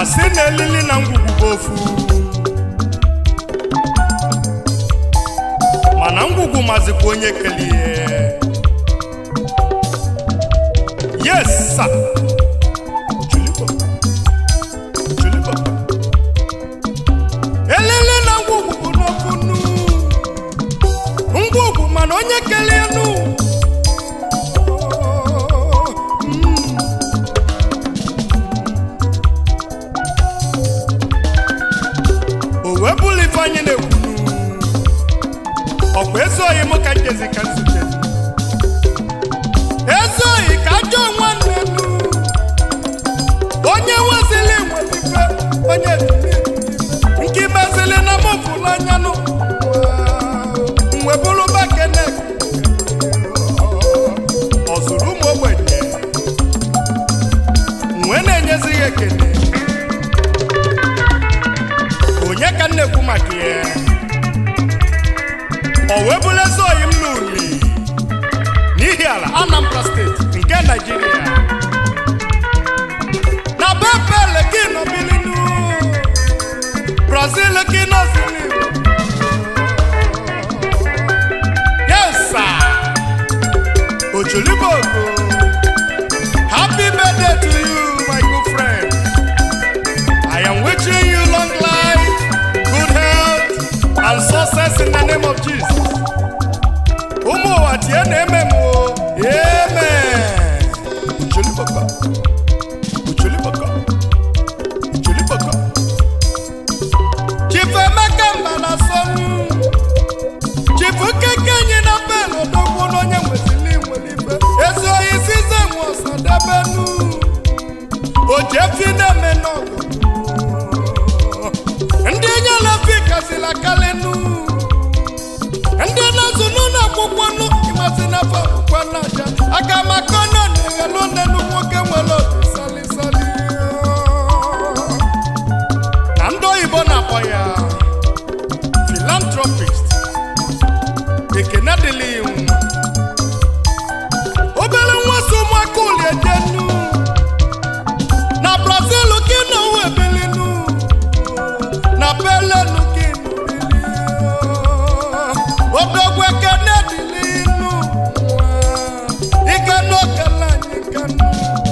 asị na elili na ngwugwu ofu mana ngwugwu mazikwa onye kelie. Yes sir. Elili na ngwugwu bụ n'okunu ngwugwu mana onye kelie nu. Webuli fanye na-ekwunu ọkwa ezoghị m ka njezi ka nzute ezoghị ka ajọ nwanne nu onye nwezili nwelife onye nke mezili na mụfụlụ anya nụ mwebulu bakene ọ zụrụ ụmụ ogbenye nwe na-enyezighị ekene. Onye ka nnekwu maka ya o webula ezoghị m n'uli n'ihi ala Anambra steeti nke Nigeria na bepele kino bilinu Brazil kino zili. Yes sir. Ojolibogo, happy birthday to you my good friend. I am wishing you long life, good health, and success in the name of Jesus. Umu watiene ememo, amen. Uchulibaka, uchulibaka, uchulibaka. Chife makamba na sonu, chifu kekenye na pelo dogo no nye mwezili mwelife. Ezo isize mwosa debenu, ojefine menogo. Ndi nyala fika zila kalenu ndi nazunu na kukwanu imasina fa kukwana ja aka makono negalo nenu mwoke mwelo sali sali nando ibo na poya philanthropist ekenadili obele nwaso mwakuli edenu na Brazil kino webelinu na pele nukinu odogwe kenedilinu ikano kalani kanu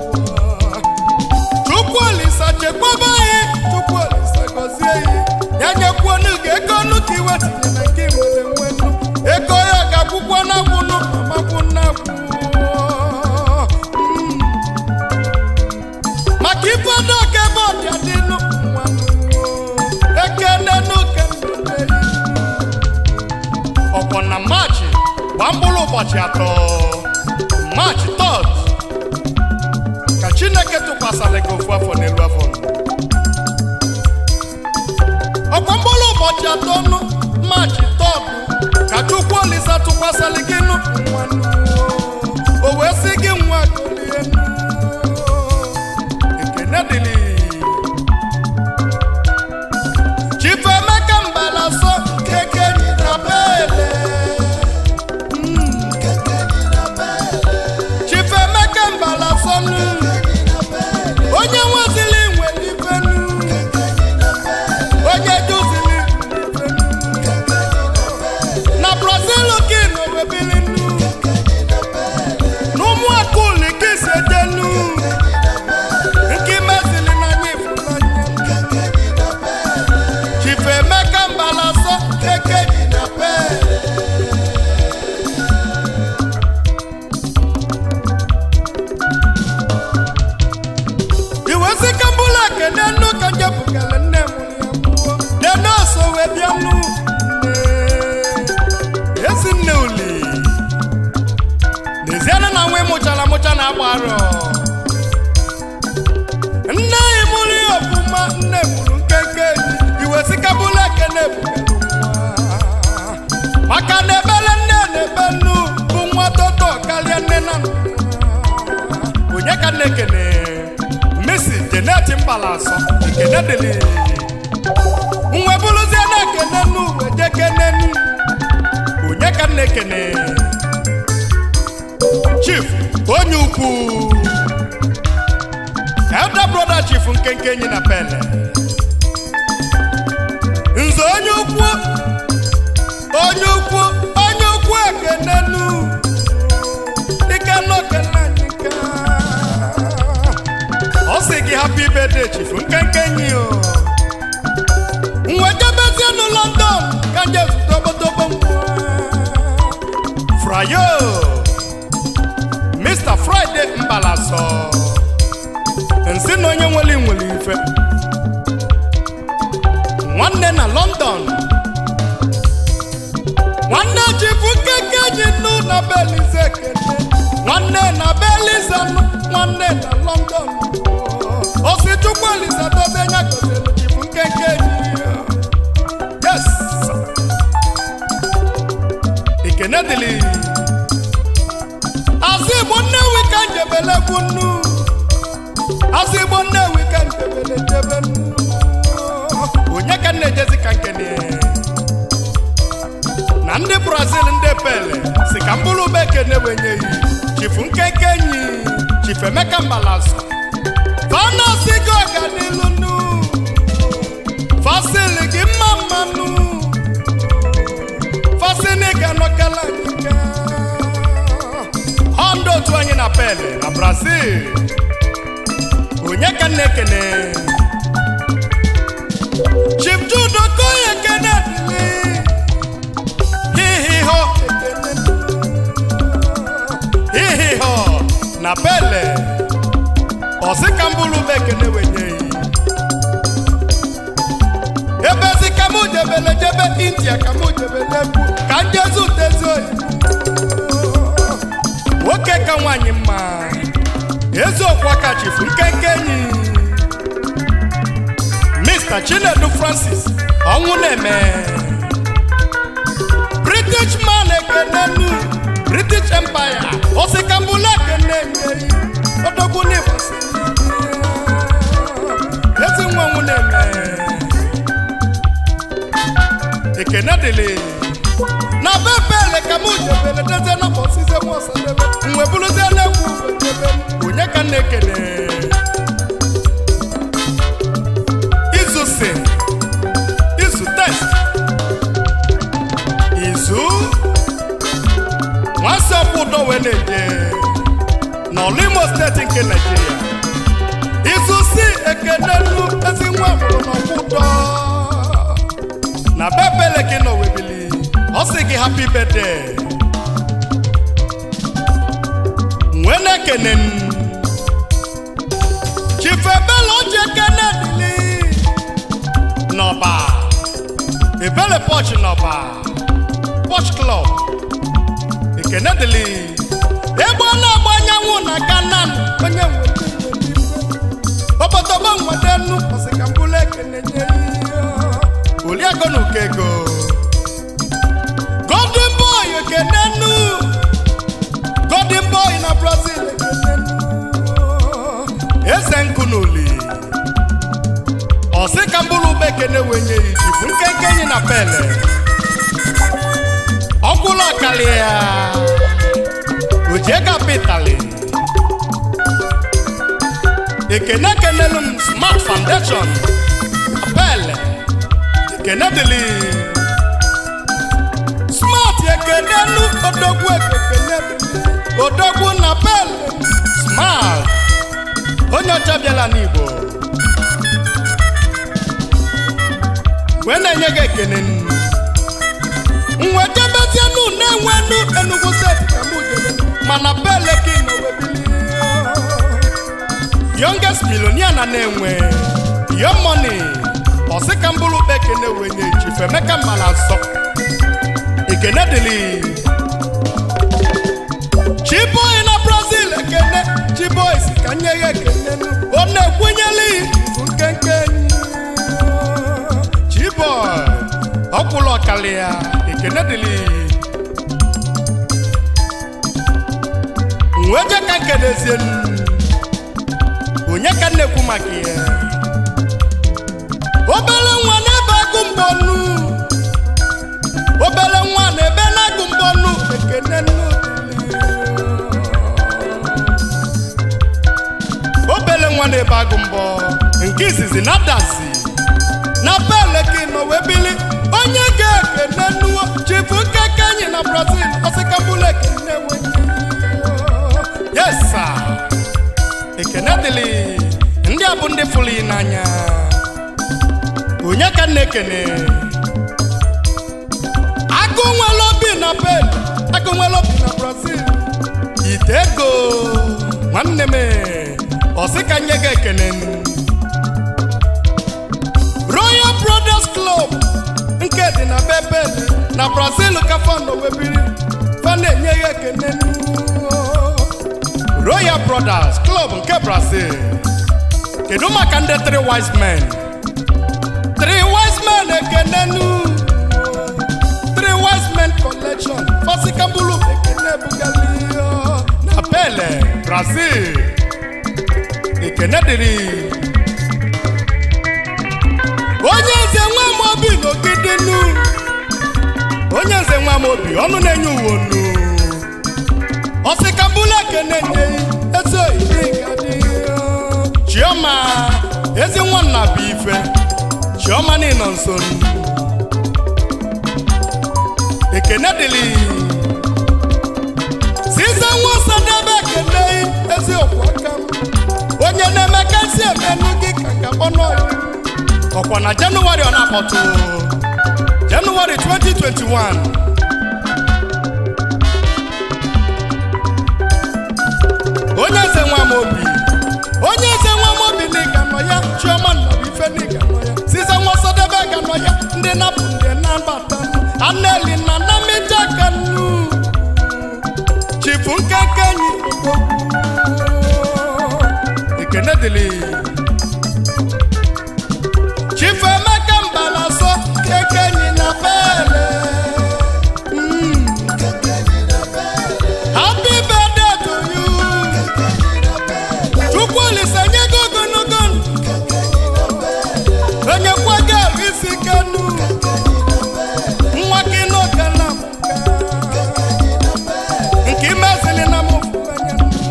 chukwalisa chekwabaye chukwalisa gozie yanye kwonu gekonu kiwati na kimwele mwenu eko ya gabukwa na kunu makuna makifado kebodi adinu na March gbambulu ụbọchị atọ March 3rd ka Chineke tụkwasịrị gị ofu afọ n'elu afọ ọgbambulu ụbọchị atọ nụ March 3rd ka Chukwu Olisa tụkwasịrị gị nụ o wee sị gị nwa golie ekene dịlị Chief Emeka Mbalaso kekenyi na bele Chief Emeka Mbalaso onye nwezili nwelifenu onye duzili na Brazil kino webilinu n'ụmụ akụli kisi edenu nke mezili na nyifulanya Chief Emeka Mbalaso kekenyi na bele iwezi kambula kenenu kanjabukale nemu neno sowe bianu esi neuli neziana na nwe mucha na agbaro nne imuli ofuma nne mulu nkenkenyi iwezi kambula kenebu maka nebele nebelu bụ nwa toto kalia nena onye ka nekene Missy Janet Mbalaso ekene dele nwe buluzie na ekene nu weje kenenu onye ka nekene Chief onye ukwu Elder brother Chief chifu nkenke enyi na pele nzo onye ukwu ekenenu dịka n'okele anyị ka ọ sị gị happy birthday chifu nkenke enyi o nwejebezi nụ London ka nje zụta obodobo Frayo Mr. Friday Mbalaso nsi na onye nwere ife nwanne na London nwanne chifu nkenke enyi nụ na Belize ekene nwanne na Belize nụ nwanne na London osi chukwu Elisa dobe nya gozelu chifu nkenke enyi yes ikene dili Azigbo Nnewi ka njebele kwunu Azigbo Nnewi ka njebele jebenu onye ka na-ejezi ka nkene na ndị Brazil ndị pele si ka mbụrụ bekene wenyeghị chifu nkenke enyi chifu Emeka Mbalaso fana sigo ọganilu nu fasili gị mmanụ fasini ga nọkala nika hondo otu anyị na pele na Brazil onye ka na-ekene Chief Jude Okoye ekene hihiho na pele osika mbulu bekene wenyeghị ebezi ka mụ jebele jebe India ka mụ jebele egwu ka njezu tezi oyi nwoke ka nwanyị mma eziokwu aka chifu nkenke enyi Mr. Chinedu Francis ọnwụ na-eme British man ekenenu British Empire osika mbulu ekene enyeghị odogwu n'ịbọsị ezi nwa ọnwụ na-eme ekene dịlị na bepele ka mụ jebele deze na bọsize mụ ọsadebe mwe bụrụzie na-ekwu ebe onye ka na-ekene izu si izu test izu nwasị ọkwụ ụdọ wee na-eje n'ọlụ Imo steeti nke Nigeria izu si ekenelu ezi nwa mụrụ n'ọkwụ ụdọ na bepele gị nọ webili ọ sị gị happy birthday nwee na-ekene Chief Ebele oche ekene dịlị n'ọba Ebele Poch n'ọba Poch Club ekene dịlị ebe ọ na-agba anyanwụ na Kanan onye obodobo nwedenu ọ sị ka mbụlụ ekene nye Oliago n'Ukego Golden Boy ekenenu Golden Boy na Brazil ekenenu eze nkụ n'oli ọsị ka mbụrụ ube ekene wenyeghị chifu nkenke enyi na pele ọkwụlụ ọkali ya ojiega pitali ekene kenelu m Smart Foundation pele ekene dịlị Smart ekenenu odogwu ekene odogwu na pele Smart onye ọcha bịala n'Igbo wee na-enye gị ekene nwejebezienu na-enwenu Enugu steeti ka mụ jebe mana pele gị n'owebili youngest millionaire na na-enwe young money ọsị ka mbụrụ ụkpa ekene wenye Chief Emeka Mbalaso ekene dịlị Chiboy na Brazil ekene Chiboy si ka nye ya ekene ọ na-ekwenyeli nkenke enyi Chiboy ọkwụlụ ọkali ya ekene dịlị nweje ka nkenezienu onye ka na-ekwu maka ya obele nwa na-ebe agụ mbọnụ obele nwa na-ebe na-agụ mbọnụ ekene nwa na-ebe agụ mbọ nke izizi na dazi na peleki no webili onye ga-ekene nuo chifu keke anyị na Brazil osikabuleki na-enwe yes sir ekene dịlị ndị a bụ ndị fụrụ n'anya onye ka na-ekene agụ nwere obi na pel agụ nwere obi na Brazil ite ego nwanne m osika nye ga ekene Royal Brothers Club nke dị na Bebel na Brazil ka fano webiri fana enye ya ekene Royal Brothers Club nke Brazil kedu maka ndị Three Wise Men ekenenu Three Wise Men Collection fasikambulu ekene bugalio na Pele Brazil ekene dịrị onye nze nwa m obi n'ogidenu onye nze nwa m obi ọnụ na-enye uwe onu osikambulu ekene nye ezo idigadi Chioma ezi nwanna bụ ife Chioma ni nọ nso ekene dịlị size nwa sadebe ekene ezi okwu aka onye na-emekasị emenu gị ka ọnụ ọkwa na Jenụwarị ọ na-akpọtụ Jenụwarị 2021 onye eze nwa m obi n'ịga nọ ya Chioma nna bụ ife n'ịga nọ ya size nwa sadebe ga nọ ya ndị napụ ndị na-abata Aneli na namija kanu chifu nkeke enyi ekene dịlị chifu Emeka Mbalaso keke enyi na Bele happy birthday to you Chukwu Olise nye gị ogologo onye kwaga isi kanu nke imezili na mụfụanya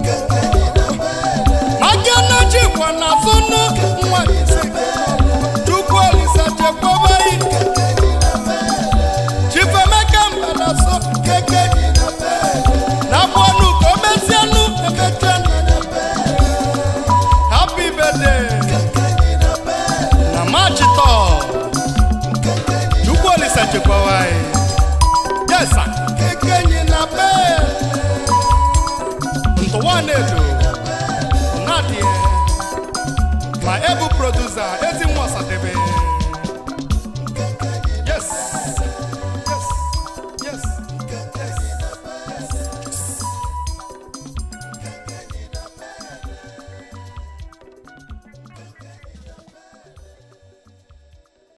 aga na chikwa na zonu nwa ise Chukwu Olise chekwaba Chifu Emeka Mbalaso keke na bọọlụ ka o mezianụ emecha happy birthday na March 3 Chukwu Olise chekwaba yes sir kekenyi na be ntụwa na-edo Nadia my able producer